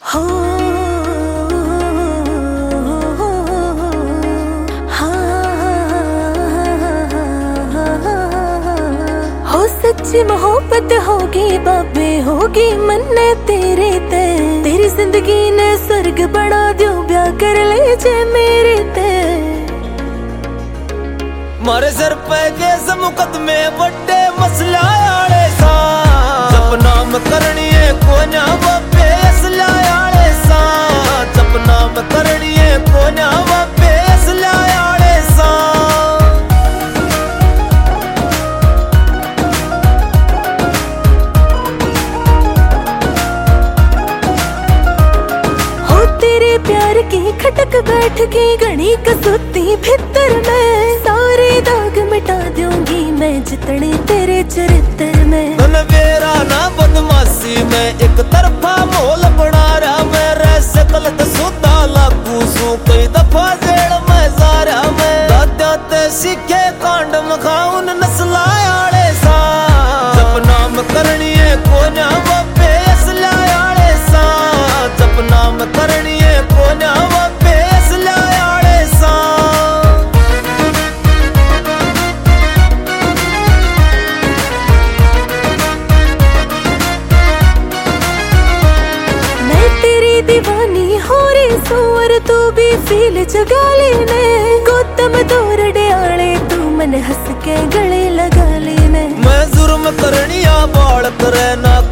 हो सच्ची मोहब्बत होगी बाबे होगी मन्ने तेरे ते तेरी जिंदगी ने स्वर्ग बना दियो ब्याह कर ले जे मेरे ते मारे सर पे केस मुकदमे बड़े मसला आले सा जब नाम करनी है कोन्या बाबे असला आले सा जब नाम करनी है कोन्या बाबे असला आले सा प्यार की खटक बैठ गई घनी कसौती भीतर में सारे दाग मिटा दूंगी मैं जितने तेरे चरित्र में मेरा ना बदमाशी में एक तरफा मोल बना रहा मैं रस गलत सुधा लागू सू कई दफा जेड़ में जारा मैं दादा ते सीखे कांड मखाउन नस्ला आले सा जब नाम करनी है कोन्या बाबे असला आले सा जब नाम करनी है कोन्या बाबे असला आले सा मैं तेरी दीवानी हो रही सू और तू भी फील जगा लेने गौतम दौर डियाले तू मन हंस के गले लगा लेने मैं जुर्म करनिया बाल करे ना